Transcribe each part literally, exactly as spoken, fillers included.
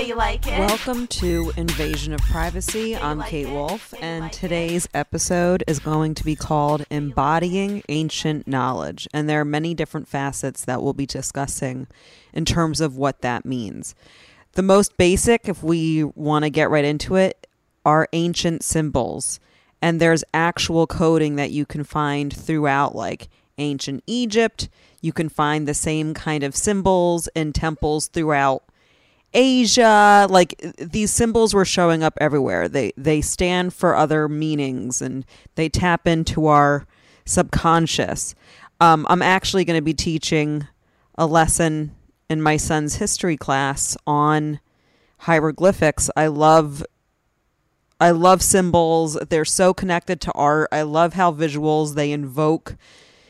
you like it. Welcome to Invasion of Privacy. I'm Kate Wolf, and today's episode is going to be called Embodying Ancient Knowledge. And there are many different facets that we'll be discussing in terms of what that means. The most basic, if we want to get right into it, are ancient symbols. And there's actual coding that you can find throughout, like ancient Egypt. You can find the same kind of symbols in temples throughout Asia. Like, these symbols were showing up everywhere. They they stand for other meanings, and they tap into our subconscious. Um, I'm actually going to be teaching a lesson in my son's history class on hieroglyphics. I love I love symbols. They're so connected to art. I love how visuals, they invoke,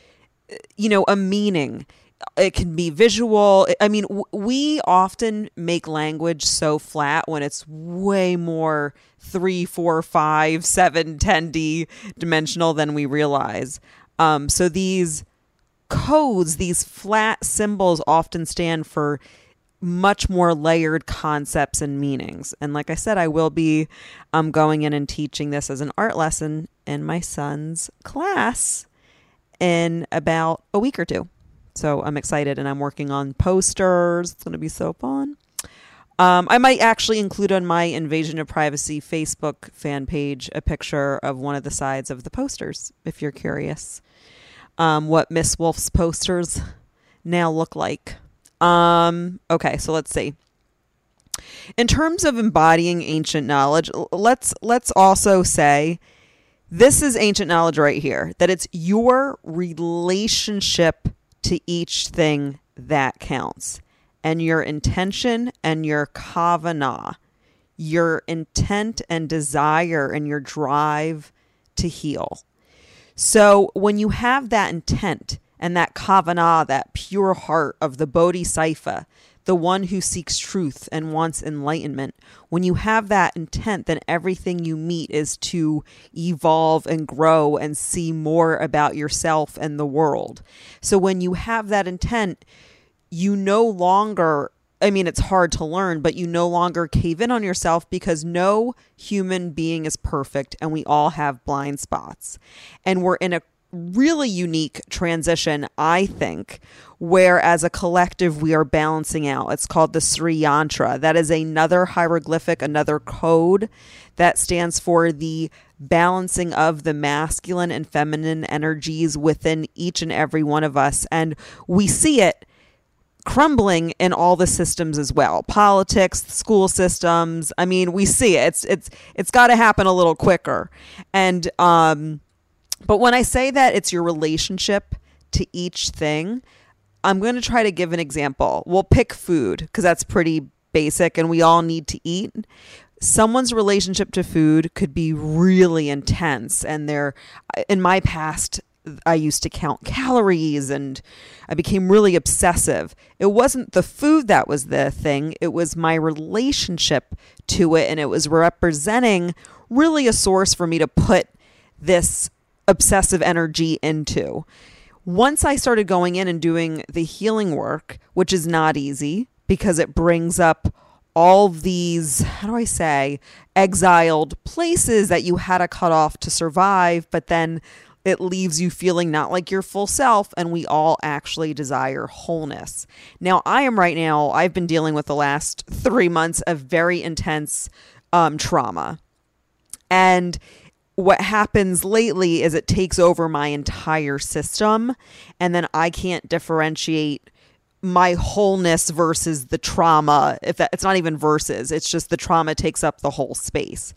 you know, a meaning. It can be visual. I mean, w- we often make language so flat when it's way more three, four, five, seven, ten D dimensional than we realize. Um, so these codes, these flat symbols often stand for much more layered concepts and meanings. And like I said, I will be um, going in and teaching this as an art lesson in my son's class in about a week or two. So I'm excited, and I'm working on posters. It's going to be so fun. Um, I might actually include on my Invasion of Privacy Facebook fan page a picture of one of the sides of the posters, if you're curious um, what Miss Wolf's posters now look like. Um, okay, so let's see. In terms of embodying ancient knowledge, let's let's also say this is ancient knowledge right here, that it's your relationship to each thing that counts, and your intention and your kavanah, your intent and desire and your drive to heal. So when you have that intent and that kavanah, that pure heart of the bodhisattva, the one who seeks truth and wants enlightenment, when you have that intent, then everything you meet is to evolve and grow and see more about yourself and the world. So when you have that intent, you no longer, I mean, it's hard to learn, but you no longer cave in on yourself, because no human being is perfect, and we all have blind spots. And we're in a really unique transition, I think, where as a collective we are balancing out. It's called the Sri Yantra. That is another hieroglyphic, another code that stands for the balancing of the masculine and feminine energies within each and every one of us. And we see it crumbling in all the systems as well. Politics, school systems. I mean, we see it. It's it's it's got to happen a little quicker. And um But when I say that it's your relationship to each thing, I'm going to try to give an example. We'll pick food, because that's pretty basic and we all need to eat. Someone's relationship to food could be really intense. And they're, in my past, I used to count calories and I became really obsessive. It wasn't the food that was the thing. It was my relationship to it. And it was representing really a source for me to put this obsessive energy into. Once I started going in and doing the healing work, which is not easy because it brings up all these, how do I say, exiled places that you had to cut off to survive, but then it leaves you feeling not like your full self, and we all actually desire wholeness. Now, I am right now, I've been dealing with the last three months of very intense um, trauma. And what happens lately is it takes over my entire system, and then I can't differentiate my wholeness versus the trauma. If that, it's not even versus, it's just the trauma takes up the whole space.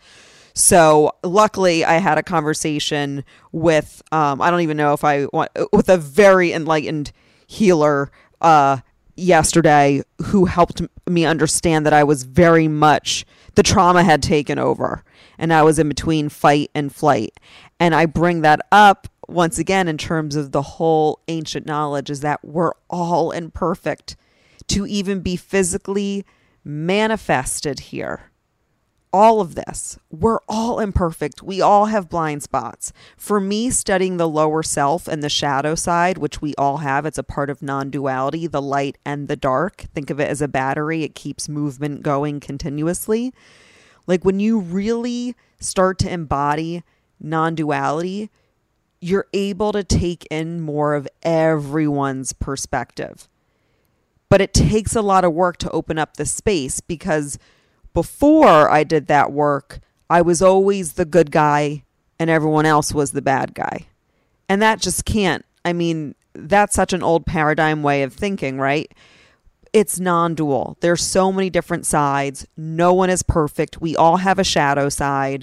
So luckily I had a conversation with, um, I don't even know if I want, with a very enlightened healer, uh, yesterday, who helped me understand that I was very much, the trauma had taken over and I was in between fight and flight. And I bring that up once again in terms of the whole ancient knowledge, is that we're all imperfect. To even be physically manifested here, all of this, we're all imperfect. We all have blind spots. For me, studying the lower self and the shadow side, which we all have, it's a part of non-duality, the light and the dark. Think of it as a battery. It keeps movement going continuously. Like when you really start to embody non-duality, you're able to take in more of everyone's perspective. But it takes a lot of work to open up the space, because before I did that work, I was always the good guy and everyone else was the bad guy. And that just can't. I mean, that's such an old paradigm way of thinking, right? It's non-dual. There's so many different sides. No one is perfect. We all have a shadow side.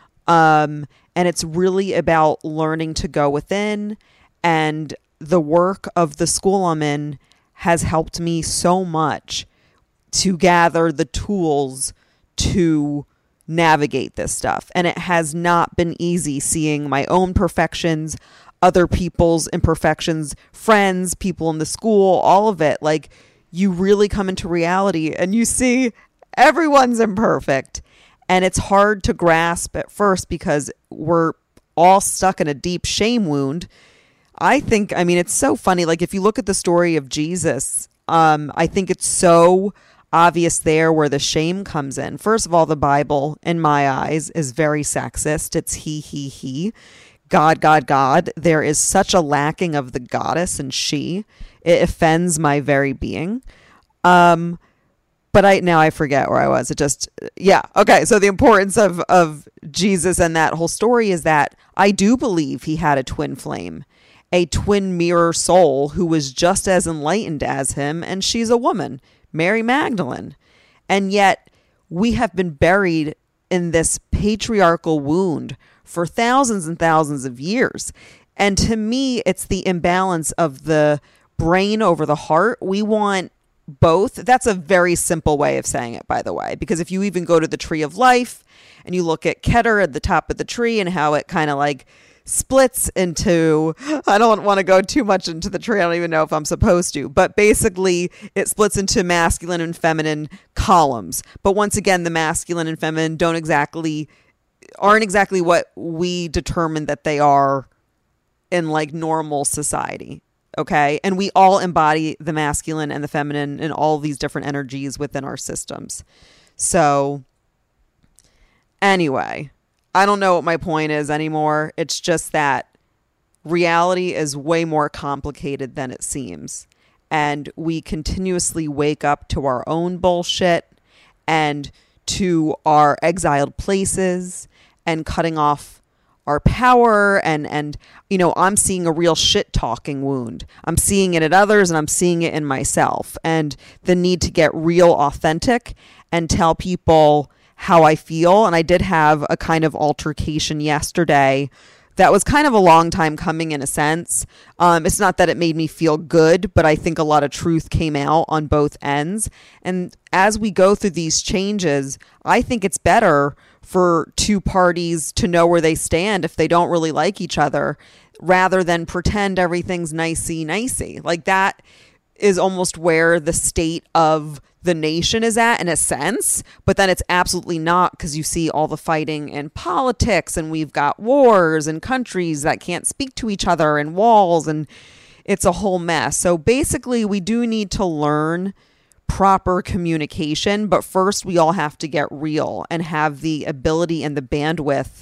Um, and it's really about learning to go within. And the work of the school I'm in has helped me so much to gather the tools to navigate this stuff. And it has not been easy seeing my own perfections, other people's imperfections, friends, people in the school, all of it. Like, you really come into reality and you see everyone's imperfect. And it's hard to grasp at first because we're all stuck in a deep shame wound. I think, I mean, it's so funny. Like, if you look at the story of Jesus, um, I think it's so obvious there where the shame comes in. First of all, the Bible, in my eyes, is very sexist. It's he, he, he. God, God, God. There is such a lacking of the goddess and she. It offends my very being. Um, but I now I forget where I was. It just, yeah. Okay, so the importance of, of Jesus and that whole story is that I do believe he had a twin flame, a twin mirror soul who was just as enlightened as him, and she's a woman, Mary Magdalene. And yet we have been buried in this patriarchal wound for thousands and thousands of years. And to me, it's the imbalance of the brain over the heart. We want both. That's a very simple way of saying it, by the way, because if you even go to the tree of life and you look at Keter at the top of the tree and how it kind of like splits into, I don't want to go too much into the tree. I don't even know if I'm supposed to, but basically it splits into masculine and feminine columns. But once again, the masculine and feminine don't exactly, aren't exactly what we determine that they are in like normal society. Okay. And we all embody the masculine and the feminine and all these different energies within our systems. So anyway, I don't know what my point is anymore. It's just that reality is way more complicated than it seems. And we continuously wake up to our own bullshit and to our exiled places and cutting off our power. And, and, you know, I'm seeing a real shit talking wound. I'm seeing it at others and I'm seeing it in myself, and the need to get real authentic and tell people how I feel. And I did have a kind of altercation yesterday that was kind of a long time coming in a sense. Um, it's not that it made me feel good, but I think a lot of truth came out on both ends. And as we go through these changes, I think it's better for two parties to know where they stand if they don't really like each other, rather than pretend everything's nicey nicey. Like, that is almost where the state of the nation is at in a sense, but then it's absolutely not, because you see all the fighting in politics and we've got wars and countries that can't speak to each other and walls, and it's a whole mess. So basically we do need to learn proper communication, but first we all have to get real and have the ability and the bandwidth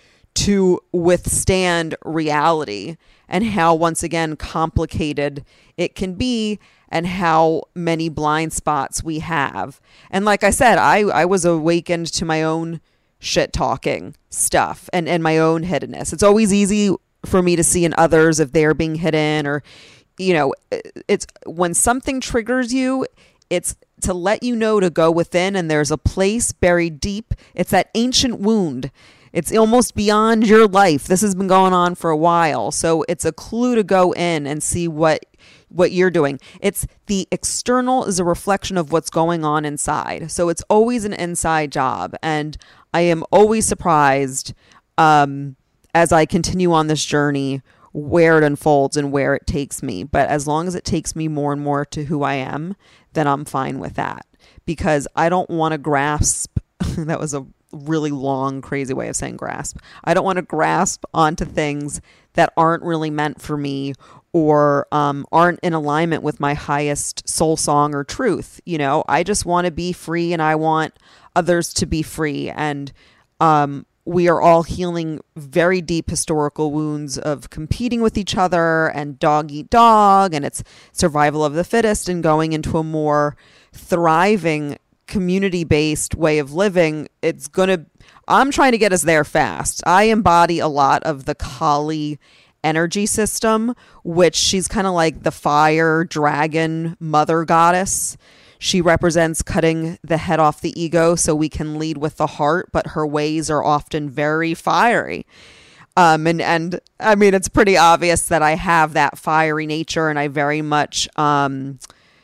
to withstand reality and how, once again, complicated it can be and how many blind spots we have. And like I said, I, I was awakened to my own shit talking stuff and, and my own hiddenness. It's always easy for me to see in others if they're being hidden, or, you know, it's when something triggers you, it's to let you know to go within, and there's a place buried deep. It's that ancient wound. It's almost beyond your life. This has been going on for a while. So it's a clue to go in and see what what you're doing. It's the external is a reflection of what's going on inside. So it's always an inside job. And I am always surprised um, as I continue on this journey where it unfolds and where it takes me. But as long as it takes me more and more to who I am, then I'm fine with that, because I don't want to grasp that was a really long, crazy way of saying grasp. I don't want to grasp onto things that aren't really meant for me or um, aren't in alignment with my highest soul song or truth. You know, I just want to be free and I want others to be free. And um, we are all healing very deep historical wounds of competing with each other and dog eat dog, and it's survival of the fittest, and going into a more thriving community-based way of living. It's going to, I'm trying to get us there fast. I embody a lot of the Kali energy system, which she's kind of like the fire dragon mother goddess. She represents cutting the head off the ego so we can lead with the heart, but her ways are often very fiery. Um, and, and I mean, it's pretty obvious that I have that fiery nature, and I very much um,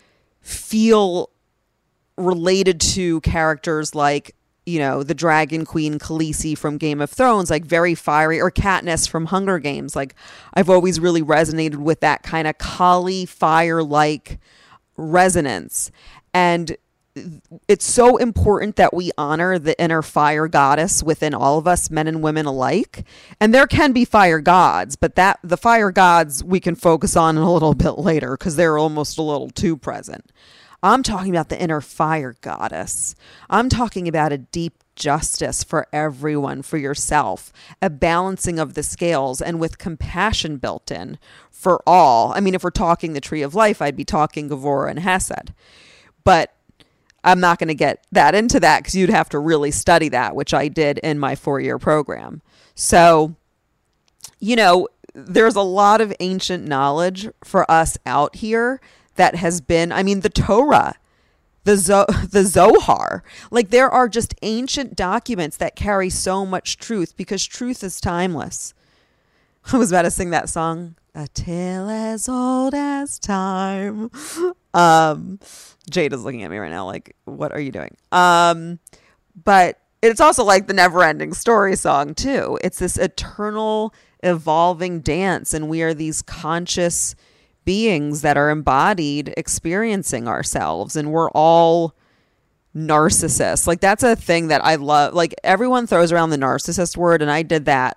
feel related to characters like, you know, the Dragon Queen Khaleesi from Game of Thrones, like very fiery, or Katniss from Hunger Games. Like, I've always really resonated with that kind of Kali fire-like resonance. And it's so important that we honor the inner fire goddess within all of us, men and women alike. And there can be fire gods, but that the fire gods we can focus on a little bit later because they're almost a little too present. I'm talking about the inner fire goddess. I'm talking about a deep justice for everyone, for yourself, a balancing of the scales, and with compassion built in for all. I mean, if we're talking the tree of life, I'd be talking Gevurah and Hesed. But I'm not going to get that into that because you'd have to really study that, which I did in my four-year program. So, you know, there's a lot of ancient knowledge for us out here that has been, I mean, the Torah, the Zo- the Zohar, like there are just ancient documents that carry so much truth because truth is timeless. I was about to sing that song, A Tale as Old as Time. Um, Jade is looking at me right now like, what are you doing? Um, but it's also like the never ending story song too. It's this eternal evolving dance, and we are these conscious beings that are embodied experiencing ourselves, and we're all narcissists. Like that's a thing that I love. Like everyone throws around the narcissist word, and I did that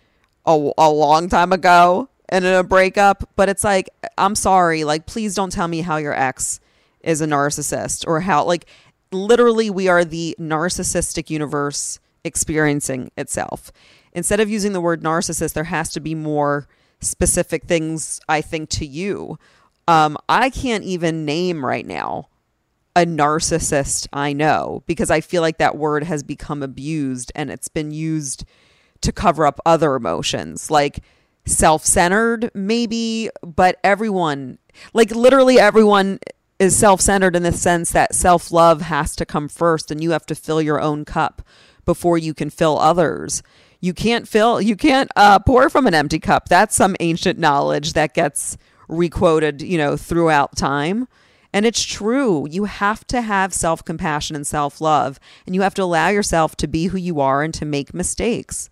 a, a long time ago and in a breakup, but it's like, I'm sorry, like please don't tell me how your ex is a narcissist, or how, like, literally we are the narcissistic universe experiencing itself. Instead of using the word narcissist, there has to be more specific things, I think, to you. Um, I can't even name right now a narcissist I know, because I feel like that word has become abused and it's been used to cover up other emotions, like self-centered maybe, but everyone, like literally everyone is self-centered in the sense that self-love has to come first, and you have to fill your own cup before you can fill others. You can't fill, you can't uh, pour from an empty cup. That's some ancient knowledge that gets requoted, you know, throughout time. And it's true. You have to have self-compassion and self-love, and you have to allow yourself to be who you are and to make mistakes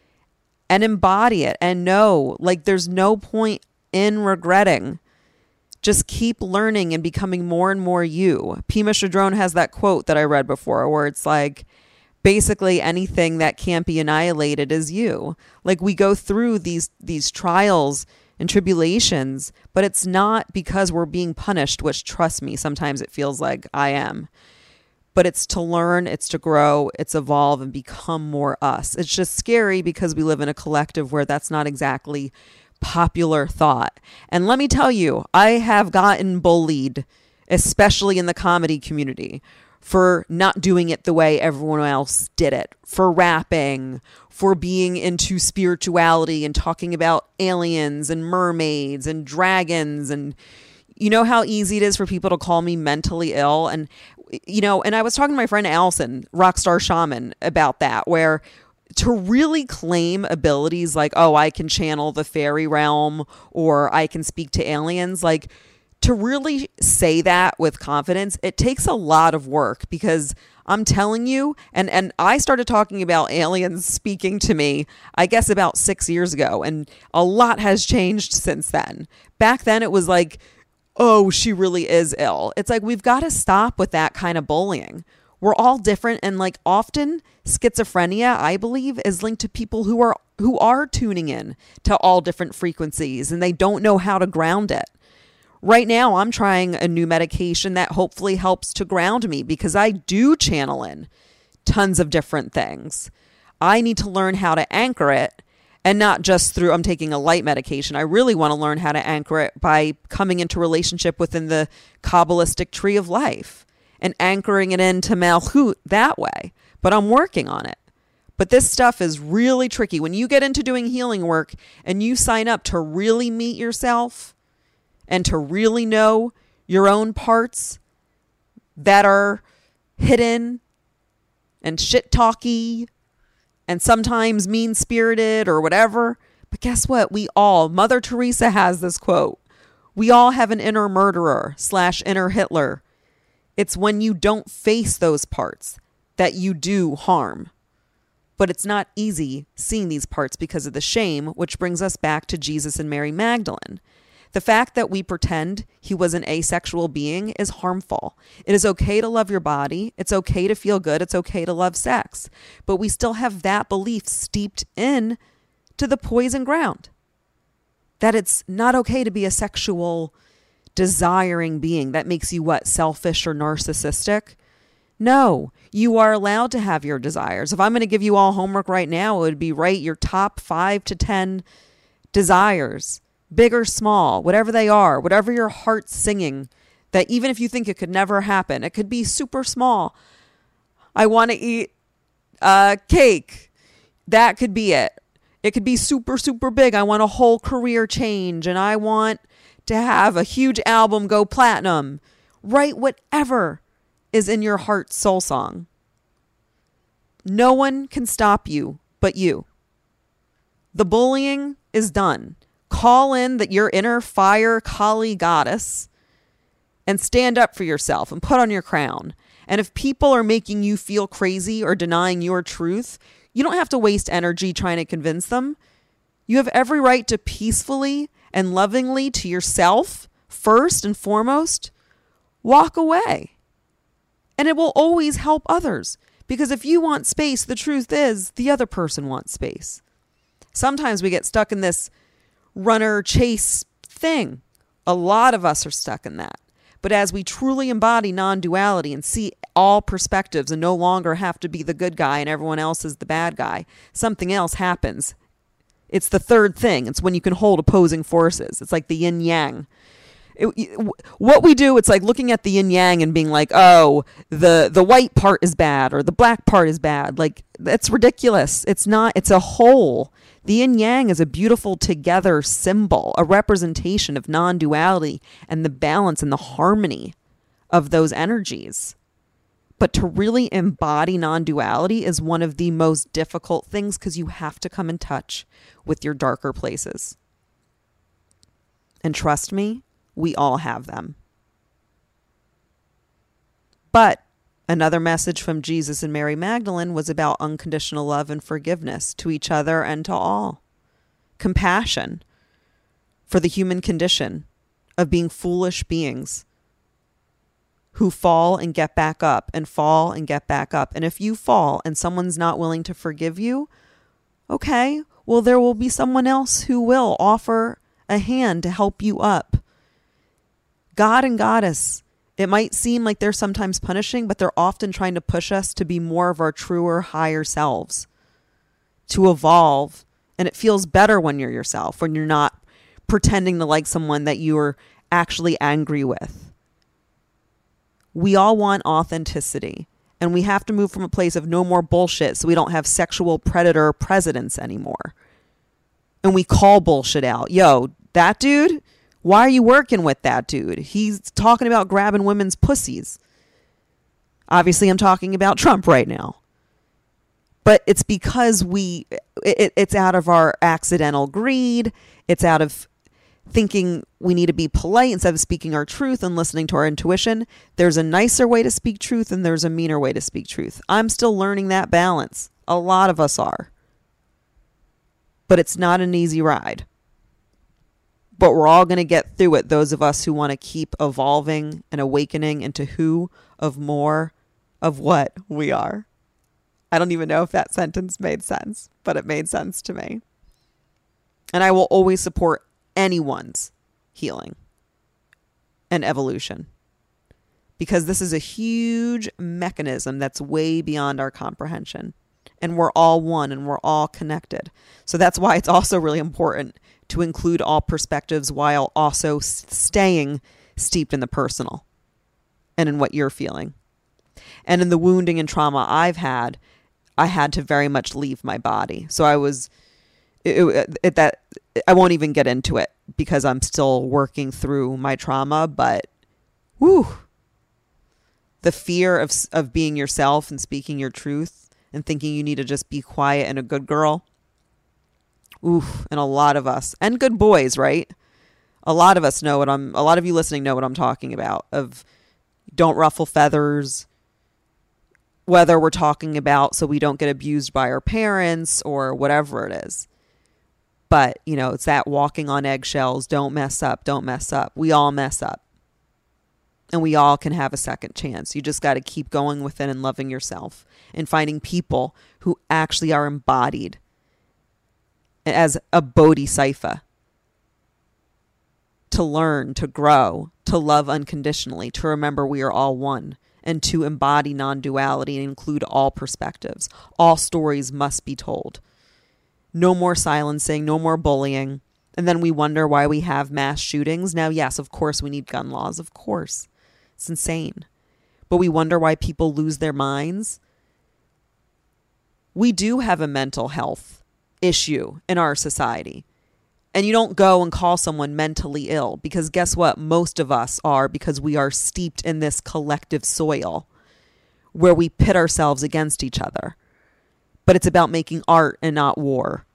and embody it and know, like, there's no point in regretting. Just keep learning and becoming more and more you. Pema Chödrön has that quote that I read before where it's like, basically anything that can't be annihilated is you. Like we go through these these trials and tribulations, but it's not because we're being punished, which, trust me, sometimes it feels like I am. But it's to learn, it's to grow, it's evolve and become more us. It's just scary because we live in a collective where that's not exactly popular thought. And let me tell you, I have gotten bullied, especially in the comedy community, for not doing it the way everyone else did it, for rapping, for being into spirituality and talking about aliens and mermaids and dragons. And you know how easy it is for people to call me mentally ill. And, you know, and I was talking to my friend Allison, Rockstar Shaman, about that, where to really claim abilities like, oh, I can channel the fairy realm or I can speak to aliens, like, to really say that with confidence, it takes a lot of work, because I'm telling you, and, and I started talking about aliens speaking to me, I guess about six years ago, and a lot has changed since then. Back then it was like, oh, she really is ill. It's like, we've got to stop with that kind of bullying. We're all different. And like often schizophrenia, I believe, is linked to people who are who are tuning in to all different frequencies and they don't know how to ground it. Right now, I'm trying a new medication that hopefully helps to ground me because I do channel in tons of different things. I need to learn how to anchor it, and not just through I'm taking a light medication. I really want to learn how to anchor it by coming into relationship within the Kabbalistic tree of life and anchoring it into Malchut that way. But I'm working on it. But this stuff is really tricky. When you get into doing healing work and you sign up to really meet yourself and to really know your own parts that are hidden and shit talky and sometimes mean-spirited or whatever. But guess what? We all, Mother Teresa has this quote, we all have an inner murderer slash inner Hitler. It's when you don't face those parts that you do harm. But it's not easy seeing these parts because of the shame, which brings us back to Jesus and Mary Magdalene. The fact that we pretend he was an asexual being is harmful. It is okay to love your body. It's okay to feel good. It's okay to love sex. But we still have that belief steeped in to the poison ground. That it's not okay to be a sexual desiring being. That makes you what? Selfish or narcissistic? No, you are allowed to have your desires. If I'm going to give you all homework right now, it would be write your top five to ten desires. Big or small, whatever they are, whatever your heart's singing, that even if you think it could never happen, it could be super small. I want to eat uh, cake. That could be it. It could be super, super big. I want a whole career change and I want to have a huge album go platinum. Write whatever is in your heart's soul song. No one can stop you but you. The bullying is done. Call in that your inner fire Kali goddess and stand up for yourself and put on your crown. And if people are making you feel crazy or denying your truth, you don't have to waste energy trying to convince them. You have every right to peacefully and lovingly to yourself, first and foremost, walk away. And it will always help others. Because if you want space, the truth is the other person wants space. Sometimes we get stuck in this runner chase thing. A lot of us are stuck in that. But as we truly embody non-duality and see all perspectives and no longer have to be the good guy and everyone else is the bad guy, something else happens. It's the third thing. It's when you can hold opposing forces. It's like the yin yang. It, what we do, it's like looking at the yin yang and being like, oh, the, the white part is bad or the black part is bad. Like, that's ridiculous. It's not, it's a whole. The yin yang is a beautiful together symbol, a representation of non-duality and the balance and the harmony of those energies. But to really embody non-duality is one of the most difficult things because you have to come in touch with your darker places. And trust me, we all have them. But another message from Jesus and Mary Magdalene was about unconditional love and forgiveness to each other and to all. Compassion for the human condition of being foolish beings who fall and get back up and fall and get back up. And if you fall and someone's not willing to forgive you, okay, well, there will be someone else who will offer a hand to help you up. God and Goddess, it might seem like they're sometimes punishing, but they're often trying to push us to be more of our truer, higher selves, to evolve. And it feels better when you're yourself, when you're not pretending to like someone that you're actually angry with. We all want authenticity, and we have to move from a place of no more bullshit so we don't have sexual predator presidents anymore. And we call bullshit out. Yo, that dude... Why are you working with that dude? He's talking about grabbing women's pussies. Obviously, I'm talking about Trump right now. But it's because we, it, it's out of our accidental greed. It's out of thinking we need to be polite instead of speaking our truth and listening to our intuition. There's a nicer way to speak truth and there's a meaner way to speak truth. I'm still learning that balance. A lot of us are. But it's not an easy ride. But we're all going to get through it, those of us who want to keep evolving and awakening into who of more of what we are. I don't even know if that sentence made sense, but it made sense to me. And I will always support anyone's healing and evolution, because this is a huge mechanism that's way beyond our comprehension. And we're all one and we're all connected. So that's why it's also really important to include all perspectives while also staying steeped in the personal and in what you're feeling. And in the wounding and trauma I've had, I had to very much leave my body. So I was, it, it, it, that I won't even get into it because I'm still working through my trauma, but whew, the fear of of being yourself and speaking your truth and thinking you need to just be quiet and a good girl. Oof, and a lot of us, and good boys, right? A lot of us know what I'm, a lot of you listening know what I'm talking about, of don't ruffle feathers, whether we're talking about so we don't get abused by our parents or whatever it is. But, you know, it's that walking on eggshells, don't mess up, don't mess up. We all mess up. And we all can have a second chance. You just got to keep going within and loving yourself and finding people who actually are embodied as a bodhisattva, to learn, to grow, to love unconditionally, to remember we are all one, and to embody non-duality and include all perspectives. All stories must be told. No more silencing, no more bullying. And then we wonder why we have mass shootings. Now, yes, of course we need gun laws. Of course. It's insane. But we wonder why people lose their minds. We do have a mental health issue in our society. And you don't go and call someone mentally ill, because guess what? Most of us are, because we are steeped in this collective soil where we pit ourselves against each other. But it's about making art and not war.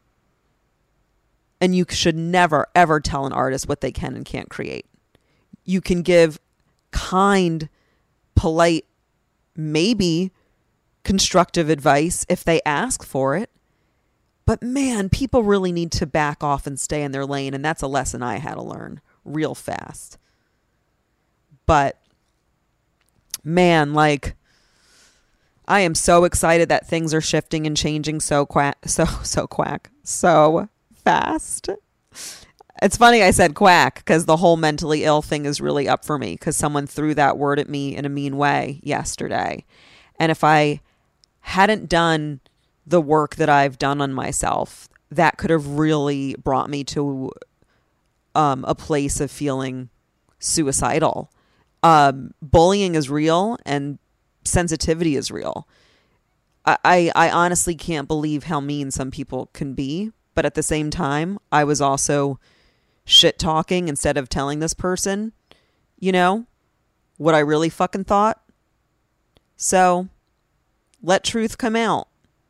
And you should never, ever tell an artist what they can and can't create. You can give kind, polite, maybe constructive advice if they ask for it. But man, people really need to back off and stay in their lane. And that's a lesson I had to learn real fast. But man, like, I am so excited that things are shifting and changing so quack, so, so quack, so fast. It's funny I said quack, because the whole mentally ill thing is really up for me, because someone threw that word at me in a mean way yesterday. And if I hadn't done the work that I've done on myself, that could have really brought me to um, a place of feeling suicidal. Um, bullying is real and sensitivity is real. I, I, I honestly can't believe how mean some people can be. But at the same time, I was also shit talking instead of telling this person, you know, what I really fucking thought. So let truth come out.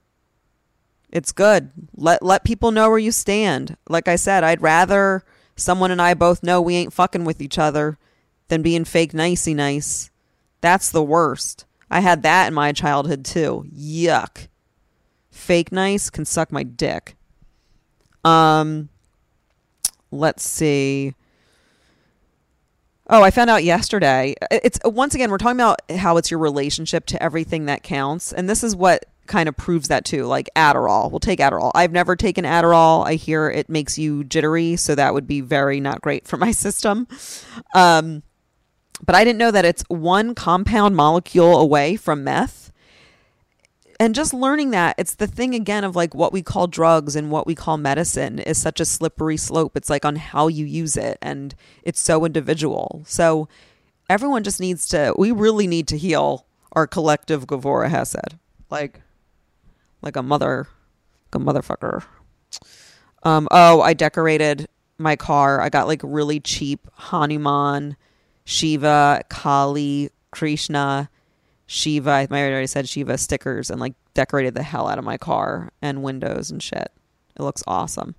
It's good. Let let people know where you stand. Like I said, I'd rather someone and I both know we ain't fucking with each other than being fake nicey nice. That's the worst. I had that in my childhood too. Yuck. Fake nice can suck my dick. Um, let's see. Oh, I found out yesterday. It's once again, we're talking about how it's your relationship to everything that counts. And this is what kind of proves that too. Like Adderall. We'll take Adderall. I've never taken Adderall. I hear it makes you jittery. So that would be very not great for my system. Um, but I didn't know that it's one compound molecule away from meth. And just learning that, it's the thing again of like what we call drugs and what we call medicine is such a slippery slope. It's like on how you use it, and it's so individual. So everyone just needs to, we really need to heal our collective Gevurah Hesed. Like, like a mother, like a motherfucker. Um, oh, I decorated my car. I got like really cheap Hanuman, Shiva, Kali, Krishna, Shiva, I might have already said Shiva stickers, and like decorated the hell out of my car and windows and shit. It looks awesome.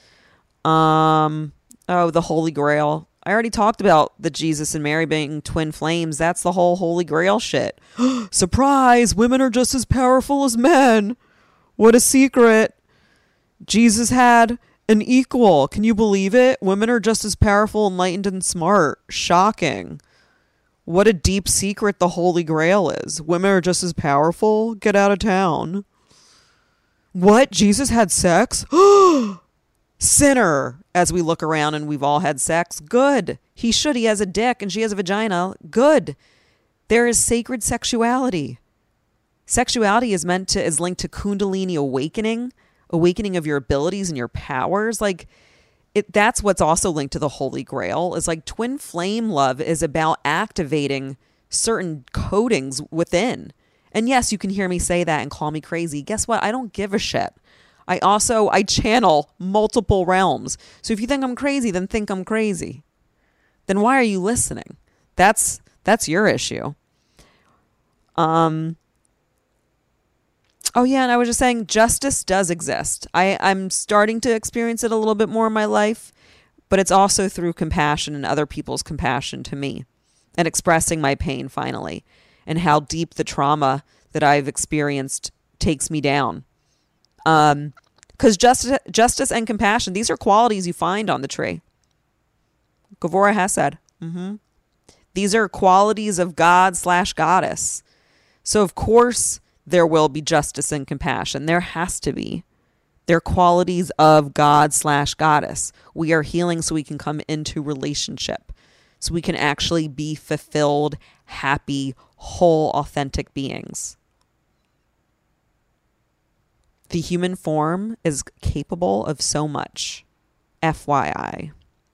Um, oh, the Holy Grail. I already talked about the Jesus and Mary being twin flames. That's the whole Holy Grail shit. Surprise! Women are just as powerful as men. What a secret. Jesus had an equal. Can you believe it? Women are just as powerful, enlightened, and smart. Shocking. What a deep secret the Holy Grail is. Women are just as powerful. Get out of town. What? Jesus had sex? Sinner. As we look around and we've all had sex. Good. He should. He has a dick and she has a vagina. Good. There is sacred sexuality. Sexuality is meant to, is linked to Kundalini awakening, awakening of your abilities and your powers. Like, it, that's what's also linked to the Holy Grail, is like twin flame love is about activating certain codings within. And yes, you can hear me say that and call me crazy. Guess what? I don't give a shit. I also, I channel multiple realms. So if you think I'm crazy, then think I'm crazy. Then why are you listening? That's, that's your issue. Um, Oh, yeah. And I was just saying justice does exist. I, I'm starting to experience it a little bit more in my life, but it's also through compassion and other people's compassion to me and expressing my pain finally and how deep the trauma that I've experienced takes me down. Um, because justice, justice and compassion, these are qualities you find on the tree. Gevurah Hesed. Mm-hmm. These are qualities of God slash goddess. So, of course, there will be justice and compassion. There has to be. They're qualities of God slash goddess. We are healing so we can come into relationship. So we can actually be fulfilled, happy, whole, authentic beings. The human form is capable of so much. F Y I.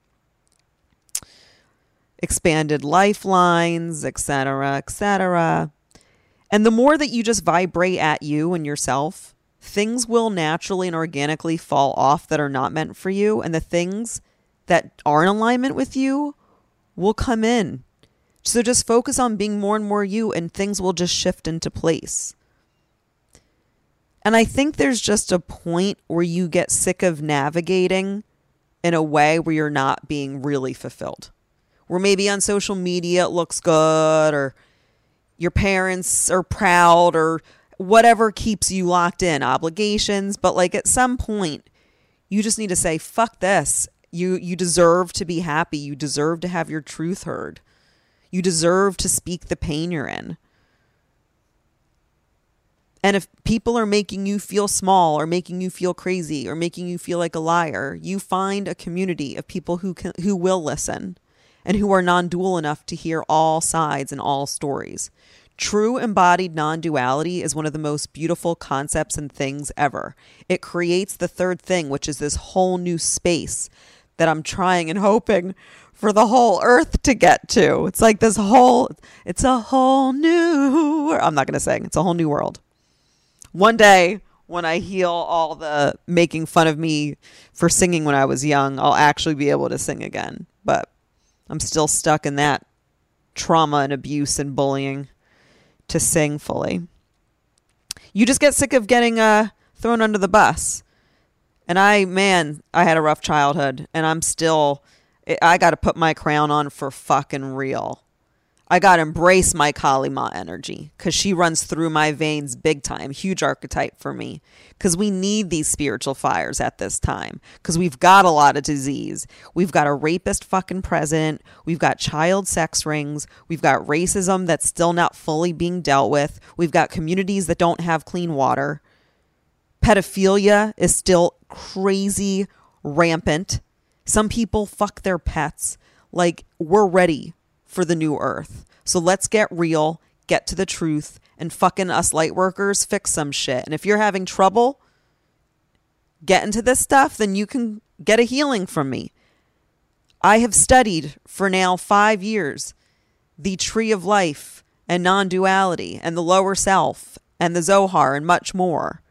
Expanded lifelines, et cetera, et cetera. And the more that you just vibrate at you and yourself, things will naturally and organically fall off that are not meant for you. And the things that are in alignment with you will come in. So just focus on being more and more you, and things will just shift into place. And I think there's just a point where you get sick of navigating in a way where you're not being really fulfilled. Where maybe on social media it looks good, or your parents are proud, or whatever keeps you locked in, obligations. But like at some point, you just need to say, fuck this. You, you deserve to be happy. You deserve to have your truth heard. You deserve to speak the pain you're in. And if people are making you feel small, or making you feel crazy, or making you feel like a liar, you find a community of people who can, who will listen, and who are non-dual enough to hear all sides and all stories. True embodied non-duality is one of the most beautiful concepts and things ever. It creates the third thing, which is this whole new space that I'm trying and hoping for the whole earth to get to. It's like this whole, it's a whole new, I'm not going to sing, it's a whole new world. One day, when I heal all the making fun of me for singing when I was young, I'll actually be able to sing again. But I'm still stuck in that trauma and abuse and bullying to sing fully. You just get sick of getting uh, thrown under the bus. And I, man, I had a rough childhood, and I'm still, I got to put my crown on for fucking real. I got to embrace my Kali Ma energy, because she runs through my veins big time. Huge archetype for me, because we need these spiritual fires at this time, because we've got a lot of disease. We've got a rapist fucking president. We've got child sex rings. We've got racism that's still not fully being dealt with. We've got communities that don't have clean water. Pedophilia is still crazy rampant. Some people fuck their pets. Like, we're ready for the new earth. So let's get real, get to the truth, and fucking us light workers fix some shit. And if you're having trouble getting into this stuff, then you can get a healing from me. I have studied for now five years the tree of life and non-duality and the lower self and the Zohar and much more.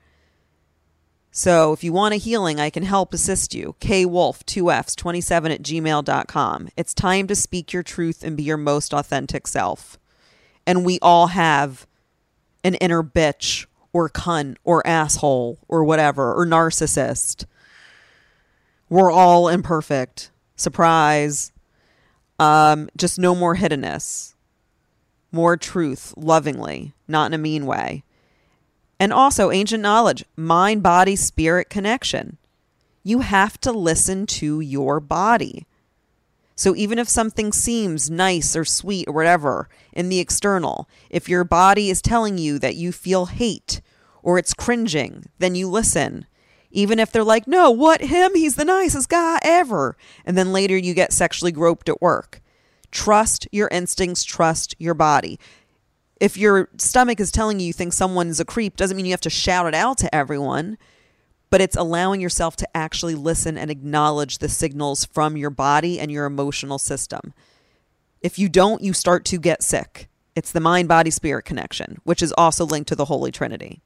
So if you want a healing, I can help assist you. kwolf, two F's, twenty-seven at gmail dot com. It's time to speak your truth and be your most authentic self. And we all have an inner bitch or cunt or asshole or whatever, or narcissist. We're all imperfect. Surprise. Um, just no more hiddenness. More truth, lovingly, not in a mean way. And also ancient knowledge, mind, body, spirit connection. You have to listen to your body. So even if something seems nice or sweet or whatever in the external, if your body is telling you that you feel hate or it's cringing, then you listen. Even if they're like, no, what, him? He's the nicest guy ever. And then later you get sexually groped at work. Trust your instincts, trust your body. If your stomach is telling you you think someone's a creep, doesn't mean you have to shout it out to everyone. But it's allowing yourself to actually listen and acknowledge the signals from your body and your emotional system. If you don't, you start to get sick. It's the mind-body-spirit connection, which is also linked to the Holy Trinity.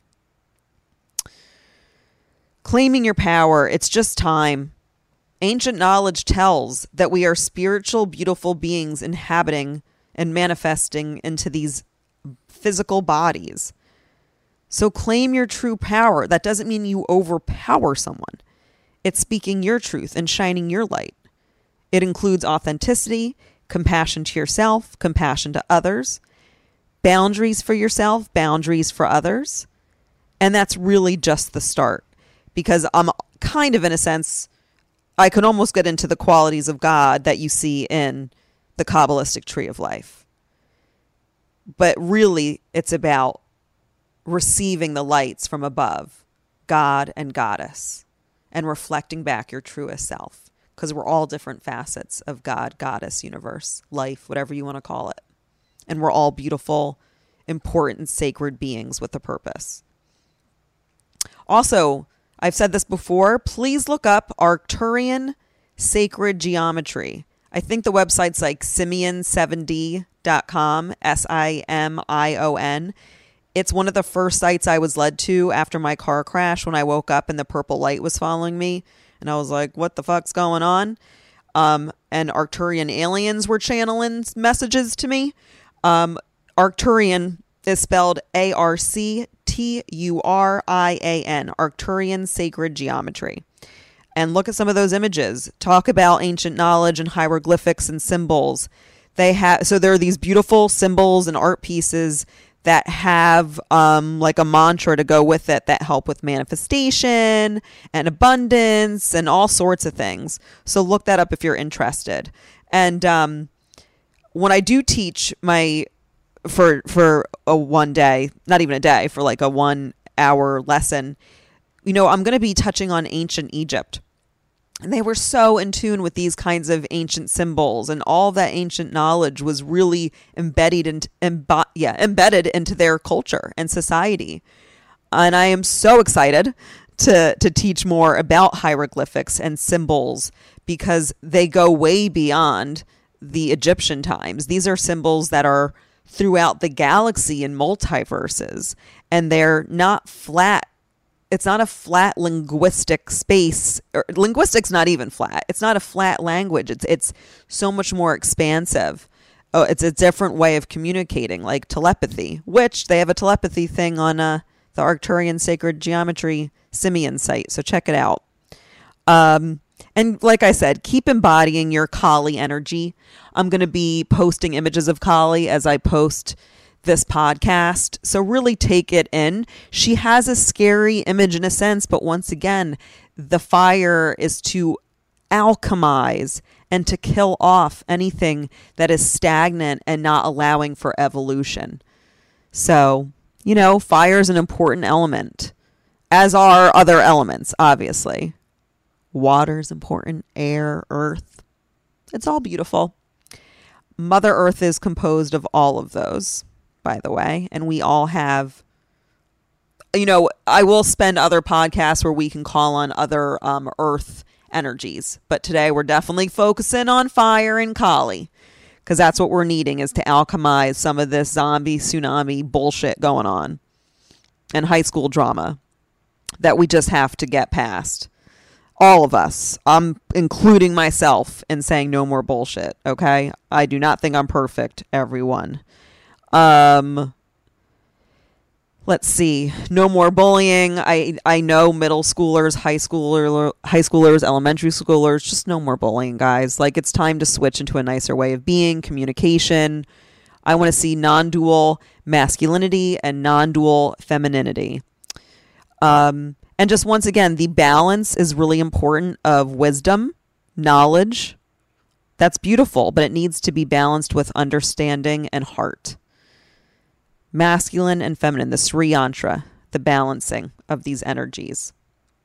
Claiming your power, it's just time. Ancient knowledge tells that we are spiritual, beautiful beings inhabiting and manifesting into these physical bodies. So claim your true power. That doesn't mean you overpower someone. It's speaking your truth and shining your light. It includes authenticity, compassion to yourself, compassion to others, boundaries for yourself, boundaries for others. And that's really just the start. Because I'm kind of, in a sense, I could almost get into the qualities of God that you see in the Kabbalistic tree of life. But really, it's about receiving the lights from above, God and Goddess, and reflecting back your truest self, because we're all different facets of God, Goddess, universe, life, whatever you want to call it. And we're all beautiful, important, sacred beings with a purpose. Also, I've said this before, please look up Arcturian Sacred Geometry. I think the website's like Simeon seven D dot com, S I M I O N. It's one of the first sites I was led to after my car crash when I woke up and the purple light was following me. And I was like, what the fuck's going on? Um, and Arcturian aliens were channeling messages to me. Um, Arcturian is spelled A R C T U R I A N, Arcturian Sacred Geometry. And look at some of those images. Talk about ancient knowledge and hieroglyphics and symbols. They have, so there are these beautiful symbols and art pieces that have um, like a mantra to go with it that help with manifestation and abundance and all sorts of things. So look that up if you're interested. And um, when I do teach my, for, for a one day, not even a day, for like a one hour lesson, you know, I'm going to be touching on ancient Egypt. And they were so in tune with these kinds of ancient symbols, and all that ancient knowledge was really embedded in, embo- yeah, embedded into their culture and society. And I am so excited to to teach more about hieroglyphics and symbols, because they go way beyond the Egyptian times. These are symbols that are throughout the galaxy and multiverses, and they're not flat. It's not a flat linguistic space. Or linguistics not even flat. It's not a flat language. It's it's so much more expansive. Oh, it's a different way of communicating, like telepathy, which they have a telepathy thing on uh, the Arcturian Sacred Geometry Simeon site. So check it out. Um, and like I said, keep embodying your Kali energy. I'm going to be posting images of Kali as I post this podcast. So really take it in. She has a scary image in a sense, but once again, the fire is to alchemize and to kill off anything that is stagnant and not allowing for evolution. So, you know, fire is an important element, as are other elements, obviously. Water is important, air, earth. It's all beautiful. Mother Earth is composed of all of those, by the way, and we all have, you know, I will spend other podcasts where we can call on other um, earth energies, but today we're definitely focusing on fire and Kali, because that's what we're needing, is to alchemize some of this zombie tsunami bullshit going on and high school drama that we just have to get past. All of us. I'm including myself in saying no more bullshit, okay? I do not think I'm perfect, everyone. Um, let's see. No more bullying. I I know middle schoolers, high schooler, high schoolers, elementary schoolers, just no more bullying, guys. Like, it's time to switch into a nicer way of being, communication. I want to see non-dual masculinity and non-dual femininity. Um, and just once again, the balance is really important of wisdom, knowledge. That's beautiful, but it needs to be balanced with understanding and heart. Masculine and feminine, the Sri Yantra, the balancing of these energies.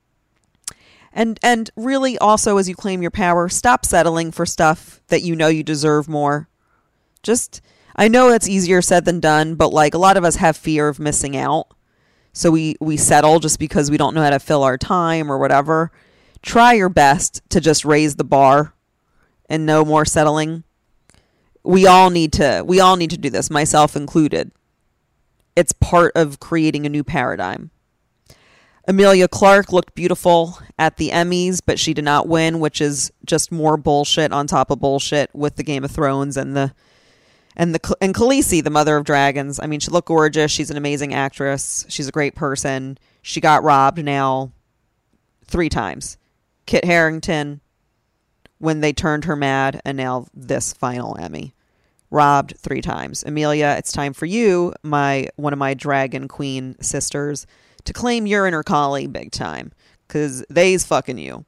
And and really also, as you claim your power, stop settling for stuff that you know you deserve more. Just, I know that's easier said than done, but like a lot of us have fear of missing out. So we, we settle just because we don't know how to fill our time or whatever. Try your best to just raise the bar and no more settling. We all need to, we all need to do this, myself included. It's part of creating a new paradigm. Emilia Clarke looked beautiful at the Emmys, but she did not win, which is just more bullshit on top of bullshit with the Game of Thrones and the and the and Khaleesi, the mother of dragons. I mean, she looked gorgeous. She's an amazing actress. She's a great person. She got robbed now three times. Kit Harington, when they turned her mad, and now this final Emmy. Robbed three times. Emilia, it's time for you, my one of my dragon queen sisters, to claim your inner collie big time, because they's fucking you.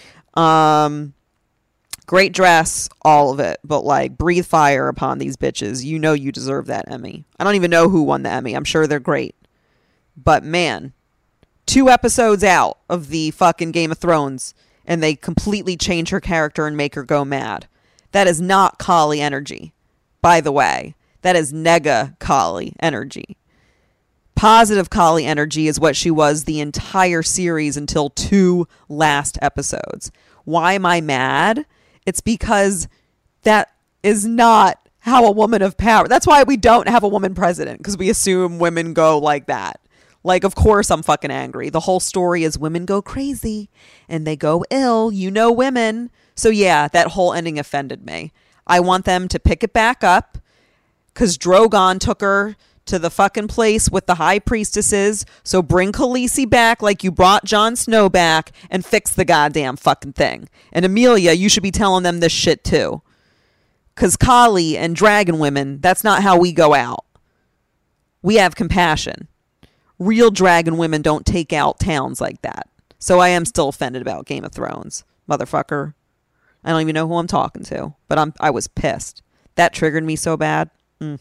Um, great dress, all of it, but like breathe fire upon these bitches. You know you deserve that Emmy. I don't even know who won the Emmy. I'm sure they're great, but man, two episodes out of the fucking Game of Thrones, and they completely change her character and make her go mad. That is not collie energy, by the way. That is nega collie energy. Positive collie energy is what she was the entire series until two last episodes. Why am I mad? It's because that is not how a woman of power. That's why we don't have a woman president, because we assume women go like that. Like, of course I'm fucking angry. The whole story is women go crazy and they go ill. You know women. So yeah, that whole ending offended me. I want them to pick it back up, because Drogon took her to the fucking place with the high priestesses. So bring Khaleesi back like you brought Jon Snow back and fix the goddamn fucking thing. And Emilia, you should be telling them this shit too. Because Kali and dragon women, that's not how we go out. We have compassion. Real dragon women don't take out towns like that. So I am still offended about Game of Thrones. Motherfucker. I don't even know who I'm talking to. But I'm, I was pissed. That triggered me so bad. Mm.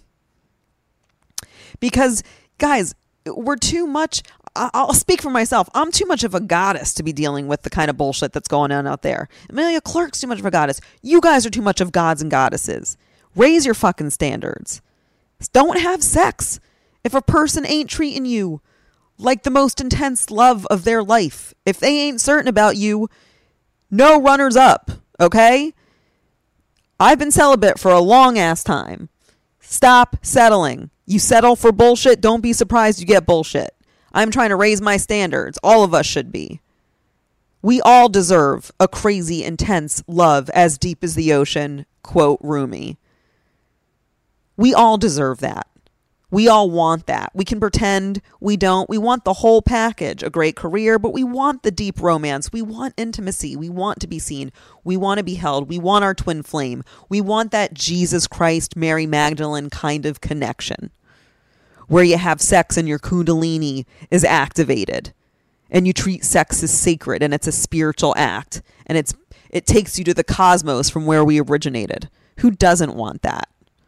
Because, guys, we're too much. I'll speak for myself. I'm too much of a goddess to be dealing with the kind of bullshit that's going on out there. Emilia Clarke's too much of a goddess. You guys are too much of gods and goddesses. Raise your fucking standards. Don't have sex if a person ain't treating you like the most intense love of their life. If they ain't certain about you, no runners up, okay? I've been celibate for a long ass time. Stop settling. You settle for bullshit, don't be surprised you get bullshit. I'm trying to raise my standards. All of us should be. We all deserve a crazy, intense love as deep as the ocean, quote Rumi. We all deserve that. We all want that. We can pretend we don't. We want the whole package, a great career, but we want the deep romance. We want intimacy. We want to be seen. We want to be held. We want our twin flame. We want that Jesus Christ, Mary Magdalene kind of connection where you have sex and your kundalini is activated and you treat sex as sacred and it's a spiritual act and it's it takes you to the cosmos from where we originated. Who doesn't want that?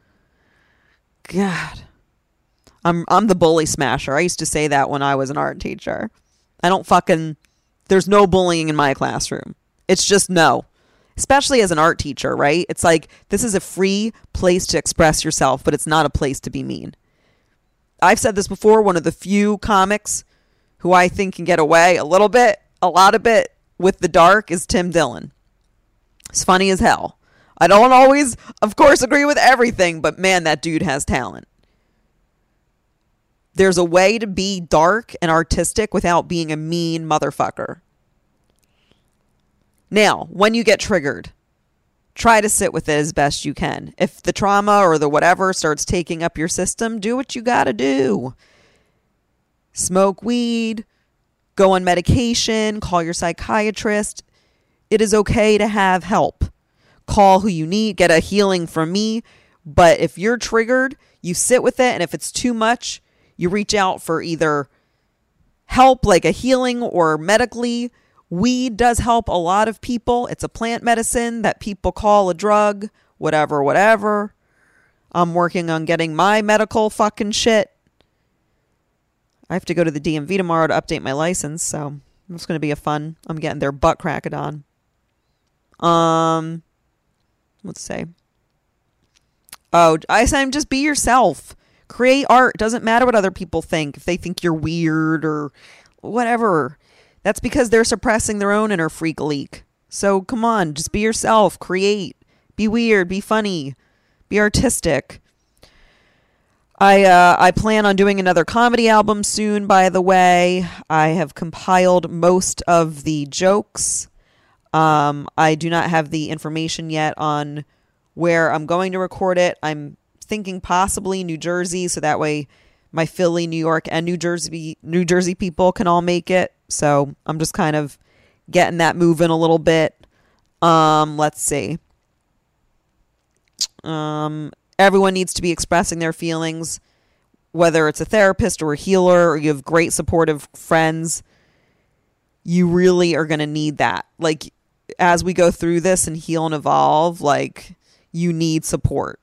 God. I'm I'm the bully smasher. I used to say that when I was an art teacher. I don't fucking... There's no bullying in my classroom. It's just no. Especially as an art teacher, right? It's like, this is a free place to express yourself, but it's not a place to be mean. I've said this before, one of the few comics who I think can get away a little bit, a lot of it, with the dark is Tim Dillon. It's funny as hell. I don't always, of course, agree with everything, but man, that dude has talent. There's a way to be dark and artistic without being a mean motherfucker. Now, when you get triggered, try to sit with it as best you can. If the trauma or the whatever starts taking up your system, do what you gotta do. Smoke weed, go on medication, call your psychiatrist. It is okay to have help. Call who you need, get a healing from me. But if you're triggered, you sit with it, and if it's too much, you reach out for either help, like a healing or medically, Weed does help a lot of people. It's a plant medicine that people call a drug, whatever, whatever. I'm working on getting my medical fucking shit. I have to go to the D M V tomorrow to update my license, so it's going to be a fun. I'm getting their butt cracked on. Um, let's say. Oh, I said just be yourself. Create art. Doesn't matter what other people think. If they think you're weird or whatever, that's because they're suppressing their own inner freak leak. So come on, just be yourself. Create. Be weird. Be funny. Be artistic. I uh, I plan on doing another comedy album soon, by the way. I have compiled most of the jokes. Um, I do not have the information yet on where I'm going to record it. I'm thinking possibly New Jersey, so that way my Philly, New York, and New Jersey New Jersey people can all make it. So I'm just kind of getting that moving a little bit. Um, let's see. Um, everyone needs to be expressing their feelings, whether it's a therapist or a healer, or you have great supportive friends. You really are going to need that. Like, as we go through this and heal and evolve, like, you need support.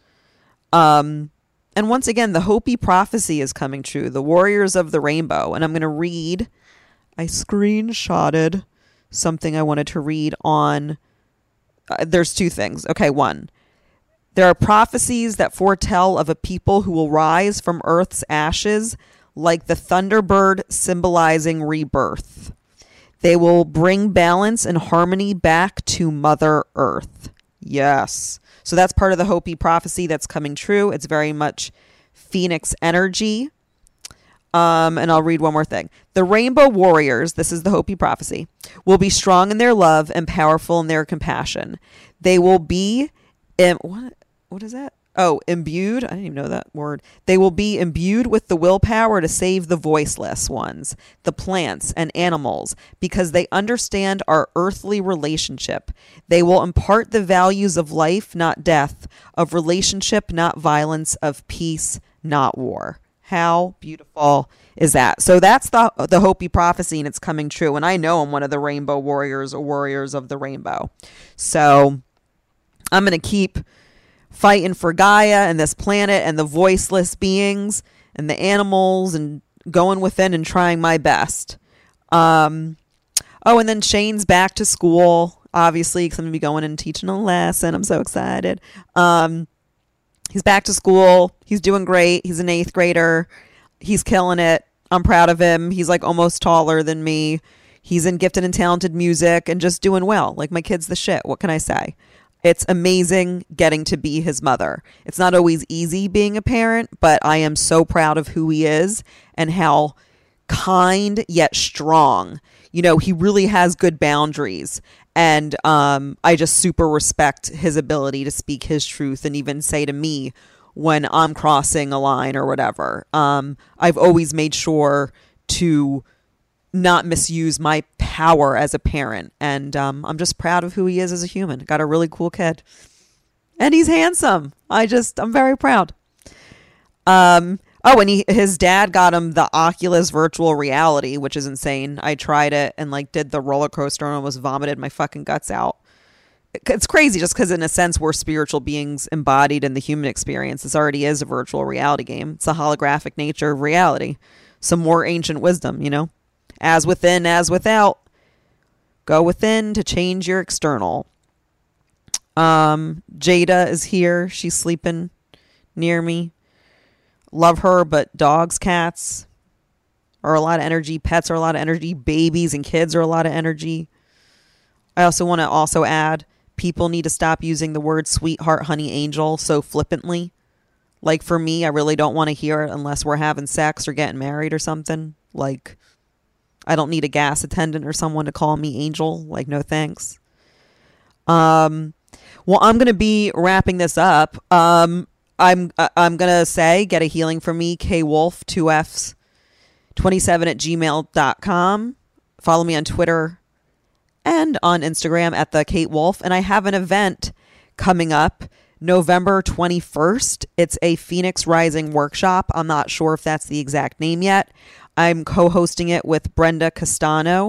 Um, and once again, the Hopi prophecy is coming true. The Warriors of the Rainbow. And I'm going to read. I screenshotted something I wanted to read on. Uh, there's two things. Okay, one. There are prophecies that foretell of a people who will rise from Earth's ashes like the thunderbird symbolizing rebirth. They will bring balance and harmony back to Mother Earth. Yes. So that's part of the Hopi prophecy that's coming true. It's very much Phoenix energy. Um, and I'll read one more thing. The Rainbow Warriors, this is the Hopi prophecy, will be strong in their love and powerful in their compassion. They will be, in, what, what is that? Oh, imbued. I didn't even know that word. They will be imbued with the willpower to save the voiceless ones, the plants and animals, because they understand our earthly relationship. They will impart the values of life, not death, of relationship, not violence, of peace, not war. How beautiful is that? So that's the the Hopi prophecy, and it's coming true. And I know I'm one of the Rainbow Warriors or Warriors of the Rainbow. So I'm going to keep fighting for Gaia and this planet and the voiceless beings and the animals and going within and trying my best. Um, oh, and then Shane's back to school, obviously, because I'm going to be going and teaching a lesson. I'm so excited. Um, he's back to school. He's doing great. He's an eighth grader. He's killing it. I'm proud of him. He's like almost taller than me. He's in gifted and talented music and just doing well. Like, my kid's the shit. What can I say? It's amazing getting to be his mother. It's not always easy being a parent, but I am so proud of who he is and how kind yet strong. You know, he really has good boundaries. And um, I just super respect his ability to speak his truth and even say to me when I'm crossing a line or whatever. Um, I've always made sure to not misuse my power as a parent. And um, I'm just proud of who he is as a human. Got a really cool kid. And he's handsome. I just, I'm very proud. Um, oh, and he, his dad got him the Oculus virtual reality, which is insane. I tried it and like did the roller coaster and almost vomited my fucking guts out. It's crazy just because in a sense we're spiritual beings embodied in the human experience. This already is a virtual reality game. It's a holographic nature of reality. Some more ancient wisdom, you know? As within, as without. Go within to change your external. Um, Jada is here. She's sleeping near me. Love her, but dogs, cats are a lot of energy. Pets are a lot of energy. Babies and kids are a lot of energy. I also want to also add, people need to stop using the word sweetheart, honey, angel so flippantly. Like, for me, I really don't want to hear it unless we're having sex or getting married or something. Like, I don't need a gas attendant or someone to call me angel. Like, no thanks. Um, well, I'm going to be wrapping this up. Um, I'm, I'm going to say, get a healing from me, kwolf, two F's, twenty-seven at gmail dot com. Follow me on Twitter and on Instagram at the Kate Wolf. And I have an event coming up November twenty-first. It's a Phoenix Rising workshop. I'm not sure if that's the exact name yet. I'm co-hosting it with Brenda Castano,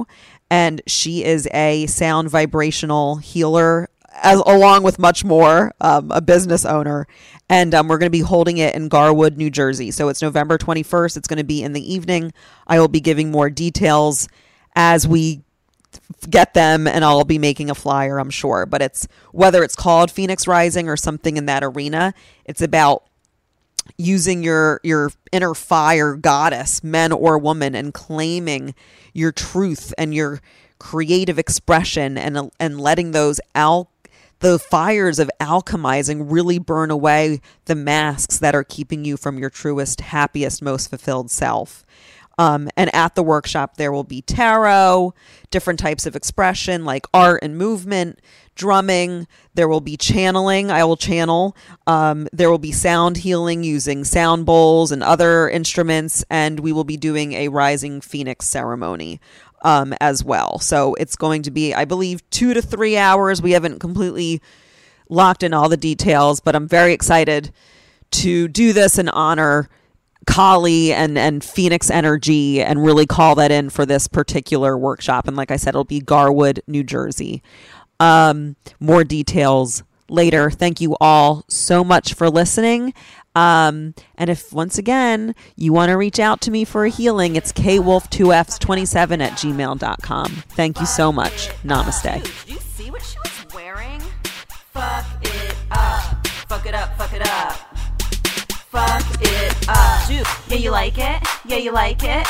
and she is a sound vibrational healer, as along with much more, um, a business owner. And um, we're going to be holding it in Garwood, New Jersey. So it's November twenty-first. It's going to be in the evening. I will be giving more details as we get them, and I'll be making a flyer, I'm sure. But it's whether it's called Phoenix Rising or something in that arena, it's about using your your inner fire goddess, men or woman, and claiming your truth and your creative expression, and and letting those al- the fires of alchemizing really burn away the masks that are keeping you from your truest, happiest, most fulfilled self. Um, and at the workshop, there will be tarot, different types of expression like art and movement, drumming. There will be channeling. I will channel. Um, there will be sound healing using sound bowls and other instruments. And we will be doing a Rising Phoenix ceremony um, as well. So it's going to be, I believe, two to three hours. We haven't completely locked in all the details, but I'm very excited to do this and honor Kali and, and Phoenix energy and really call that in for this particular workshop. And like I said, it'll be Garwood, New Jersey. Um, more details later. Thank you all so much for listening. Um, and if once again you want to reach out to me for a healing, it's k wolf two f twenty-seven at gmail dot com. Thank you so much. Namaste. Did you see what she was wearing? Fuck it up. Fuck it up. Fuck it up. Fuck it up. Dude, yeah, you like it? Yeah, you like it?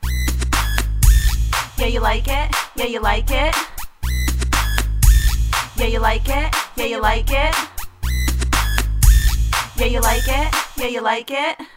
Yeah, you like it? Yeah, you like it? Yeah, you like it? Yeah, you like it? Yeah, you like it? Yeah, you like it?